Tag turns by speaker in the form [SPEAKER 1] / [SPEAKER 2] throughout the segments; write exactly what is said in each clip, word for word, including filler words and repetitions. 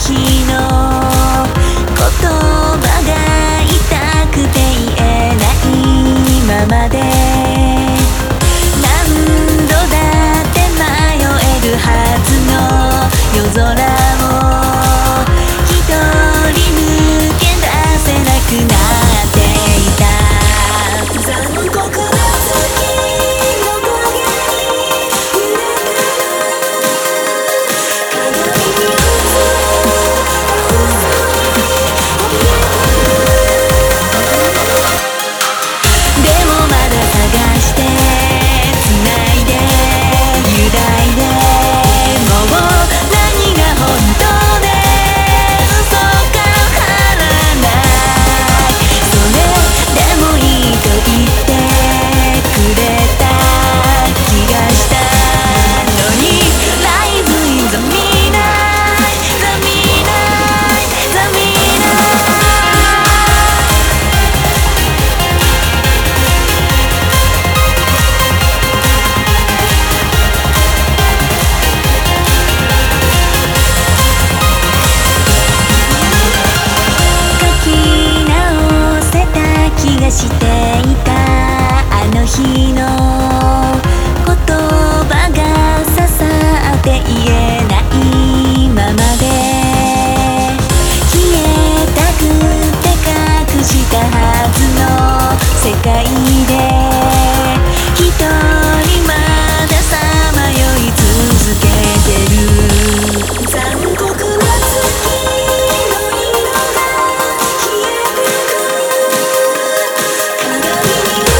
[SPEAKER 1] 日の言葉が痛くて言えないままで何度だって迷えるはずの夜空を一人抜け出せなくなっていた残酷な月の影に揺れたら鏡に映るでもまだ探して繋いで揺らいでもう何が本当で嘘かわからないそれでもいいと言ってくれた気がしたのに Life in the midnight the midnight the midnight書き直せた気がしていたあの日の言葉が刺さって言えないままで消えたくて隠したはずの世界で一人まださまよい続けてる残酷な月の色が消えてく鏡に映る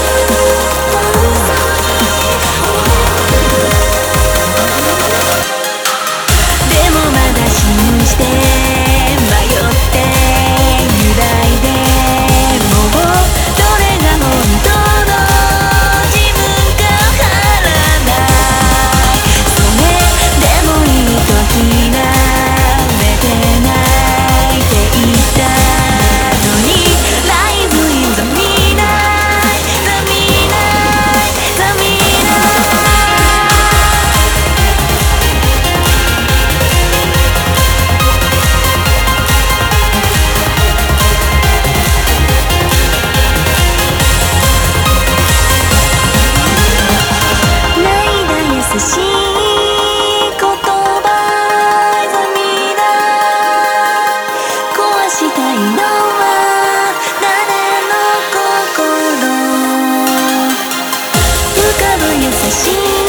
[SPEAKER 1] でもまだ信じて迷って揺らいでもうどれが本当の自分かわからないそれでもいいと諦めて泣いていたのに Life in the midnight the midnight the midnightないだ優しい言葉ざみだ壊したいのは誰の心浮かぶ優しい